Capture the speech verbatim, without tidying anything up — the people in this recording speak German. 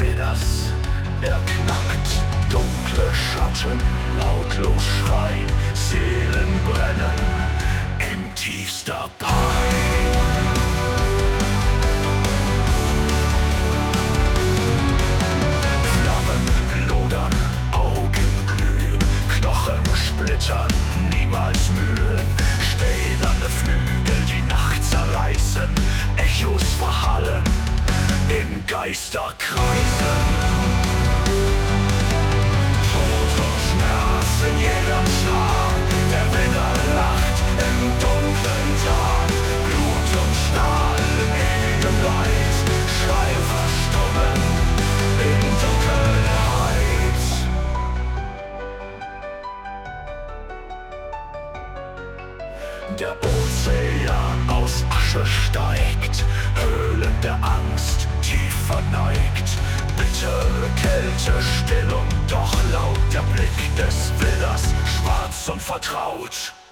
Widders. Er knackt, dunkle Schatten, lautlos schreien, Seelen brennen in tiefster Pein. Flammen lodern, Augen glühen, Knochen splittern, niemals mühen. Stählerne Flügel, die Nacht zerreißen, Echos verhallen in Geisterkreisen. Tod und Schmerz in jedem Schlag, der Widder lacht im dunklen Tag. Blut und Stahl im ewigen Leid, Schrei verstummen in Dunkelheit. Der Ozean aus Asche steigt, Höhlen der Angst, tief verneigt. Bittere Kälte, still und doch laut, der Blick des Widders, schwarz und vertraut.